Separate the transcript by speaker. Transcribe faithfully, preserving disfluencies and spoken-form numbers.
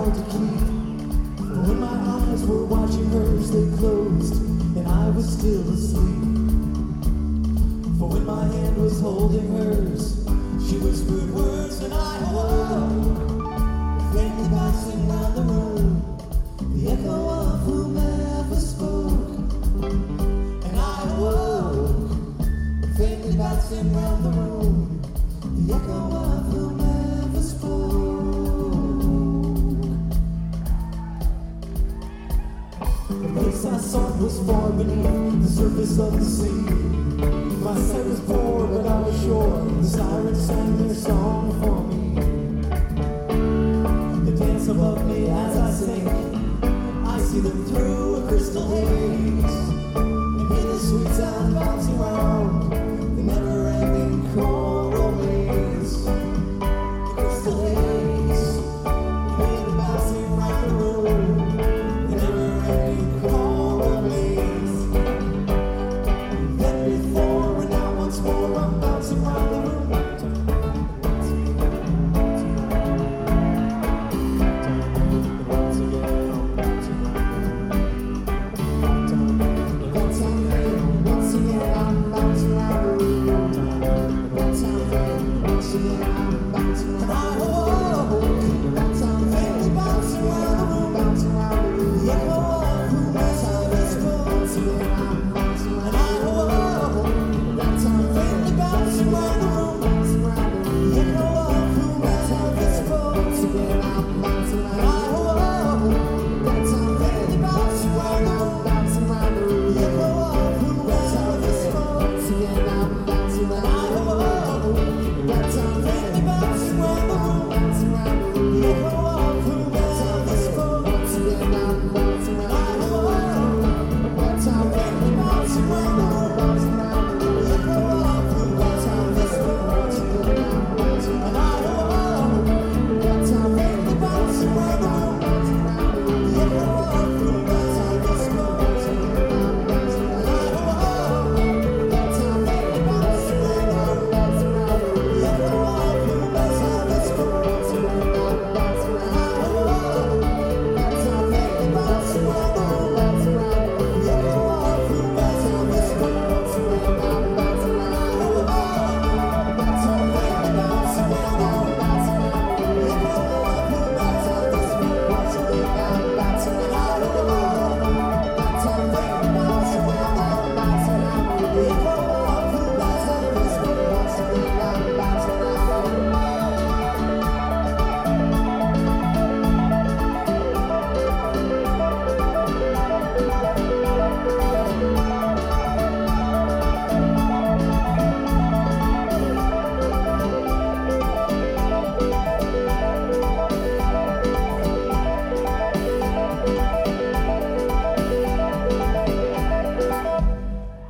Speaker 1: hard to keep. When my eyes were watching hers, they closed, and I was still asleep. For when my hand was holding hers, she whispered words, and I awoke, faintly bouncing round the room, the echo of whomever spoke. And I awoke, faintly bouncing round the room, the echo of whomever spoke. The place I sought was far beneath the surface of the sea. My sight was poor, but I was sure the sirens sang their song for me. They dance above me as I sink. I see them through a crystal haze, and hear the sweet sound bouncing round the never-ending choral maze. The crystal haze, hear the bouncing round the room, the never-ending choral maze. Then before and now once more, I'm bouncing round the room. Once again, I'm bouncing round the room. Once again,